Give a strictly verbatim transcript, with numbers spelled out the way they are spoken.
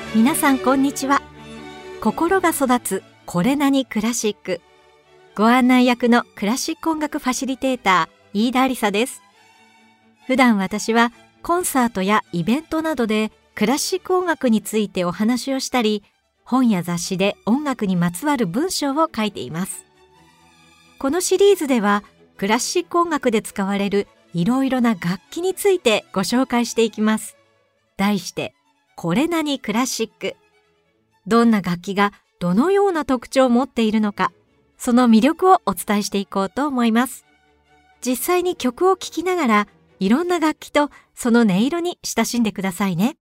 皆さんこんにちは。心が育つこれなにクラシック、ご案内役のクラシック音楽ファシリテーター飯田ありさです。普段私はコンサートやイベントなどでクラシック音楽についてお話をしたり、本や雑誌で音楽にまつわる文章を書いています。このシリーズではクラシック音楽で使われるいろいろな楽器についてご紹介していきます。題してこれなにクラシック。どんな楽器がどのような特徴を持っているのか、その魅力をお伝えしていこうと思います。実際に曲を聴きながらいろんな楽器とその音色に親しんでくださいね。